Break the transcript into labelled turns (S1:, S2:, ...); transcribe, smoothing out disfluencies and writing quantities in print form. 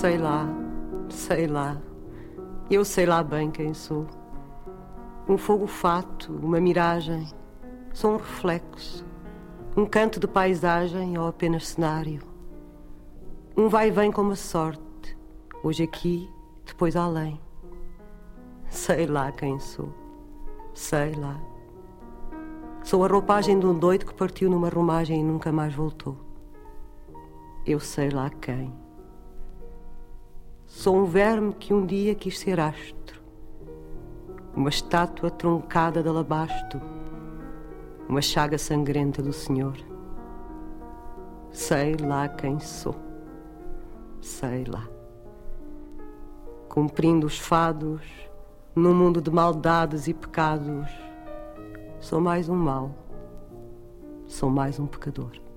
S1: sei lá, eu sei lá bem quem sou. Um fogo fato, uma miragem, sou um reflexo, um canto de paisagem ou apenas cenário. Um vai e vem como a sorte, hoje aqui, depois além. Sei lá quem sou, sei lá. Sou a roupagem de um doido que partiu numa romagem e nunca mais voltou. Eu sei lá quem. Sou um verme que um dia quis ser astro, uma estátua truncada de alabastro, uma chaga sangrenta do Senhor. Sei lá quem sou, sei lá. Cumprindo os fados, num mundo de maldades e pecados, sou mais um mau, sou mais um pecador.